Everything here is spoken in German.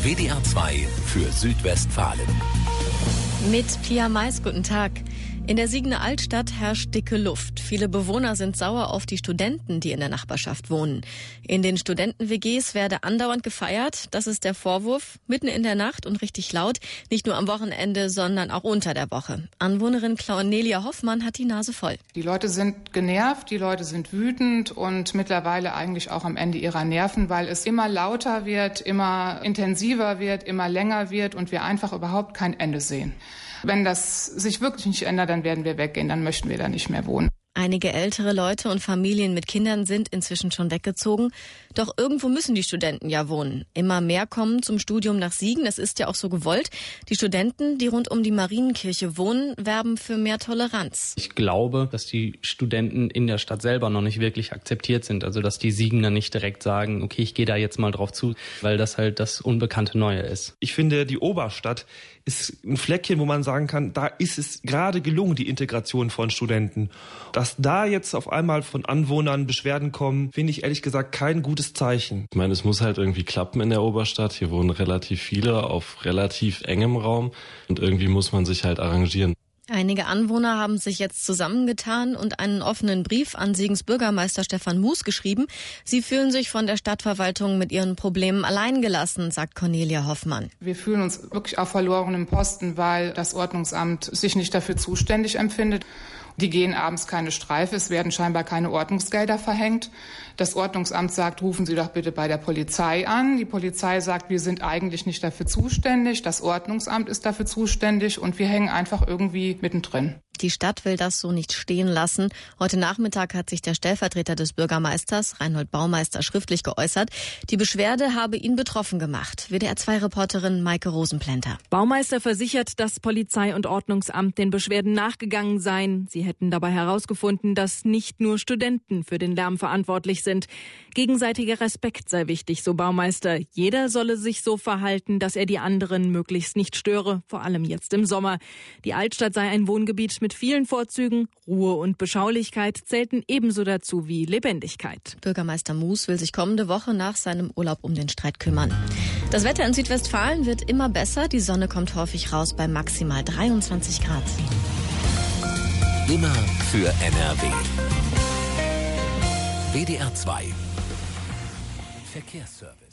WDR 2 für Südwestfalen. Mit Pia Mais, guten Tag. In der Siegener Altstadt herrscht dicke Luft. Viele Bewohner sind sauer auf die Studenten, die in der Nachbarschaft wohnen. In den Studenten-WGs werde andauernd gefeiert. Das ist der Vorwurf. Mitten in der Nacht und richtig laut. Nicht nur am Wochenende, sondern auch unter der Woche. Anwohnerin Cornelia Hoffmann hat die Nase voll. Die Leute sind genervt, die Leute sind wütend und mittlerweile eigentlich auch am Ende ihrer Nerven, weil es immer lauter wird, immer intensiver wird, immer länger wird und wir einfach überhaupt kein Ende sehen. Wenn das sich wirklich nicht ändert, dann werden wir weggehen, dann möchten wir da nicht mehr wohnen. Einige ältere Leute und Familien mit Kindern sind inzwischen schon weggezogen. Doch irgendwo müssen die Studenten ja wohnen. Immer mehr kommen zum Studium nach Siegen. Das ist ja auch so gewollt. Die Studenten, die rund um die Marienkirche wohnen, werben für mehr Toleranz. Ich glaube, dass die Studenten in der Stadt selber noch nicht wirklich akzeptiert sind. Also dass die Siegener nicht direkt sagen, okay, ich gehe da jetzt mal drauf zu, weil das halt das unbekannte Neue ist. Ich finde, die Oberstadt ist ein Fleckchen, wo man sagen kann, da ist es gerade gelungen, die Integration von Studenten. Dass da jetzt auf einmal von Anwohnern Beschwerden kommen, finde ich ehrlich gesagt kein gutes Zeichen. Ich meine, es muss halt irgendwie klappen in der Oberstadt. Hier wohnen relativ viele auf relativ engem Raum und irgendwie muss man sich halt arrangieren. Einige Anwohner haben sich jetzt zusammengetan und einen offenen Brief an Siegens Bürgermeister Stefan Muß geschrieben. Sie fühlen sich von der Stadtverwaltung mit ihren Problemen alleingelassen, sagt Cornelia Hoffmann. Wir fühlen uns wirklich auf verlorenem Posten, weil das Ordnungsamt sich nicht dafür zuständig empfindet. Die gehen abends keine Streife, es werden scheinbar keine Ordnungsgelder verhängt. Das Ordnungsamt sagt, rufen Sie doch bitte bei der Polizei an. Die Polizei sagt, wir sind eigentlich nicht dafür zuständig. Das Ordnungsamt ist dafür zuständig und wir hängen einfach irgendwie mittendrin. Die Stadt will das so nicht stehen lassen. Heute Nachmittag hat sich der Stellvertreter des Bürgermeisters, Reinhold Baumeister, schriftlich geäußert. Die Beschwerde habe ihn betroffen gemacht. WDR-2-Reporterin Maike Rosenplänter. Baumeister versichert, dass Polizei und Ordnungsamt den Beschwerden nachgegangen seien. Sie hätten dabei herausgefunden, dass nicht nur Studenten für den Lärm verantwortlich sind. Gegenseitiger Respekt sei wichtig, so Baumeister. Jeder solle sich so verhalten, dass er die anderen möglichst nicht störe, vor allem jetzt im Sommer. Die Altstadt sei ein Wohngebiet mit vielen Vorzügen. Ruhe und Beschaulichkeit zählten ebenso dazu wie Lebendigkeit. Bürgermeister Muß will sich kommende Woche nach seinem Urlaub um den Streit kümmern. Das Wetter in Südwestfalen wird immer besser. Die Sonne kommt häufig raus bei maximal 23 Grad. Immer für NRW. WDR 2 Verkehrsservice.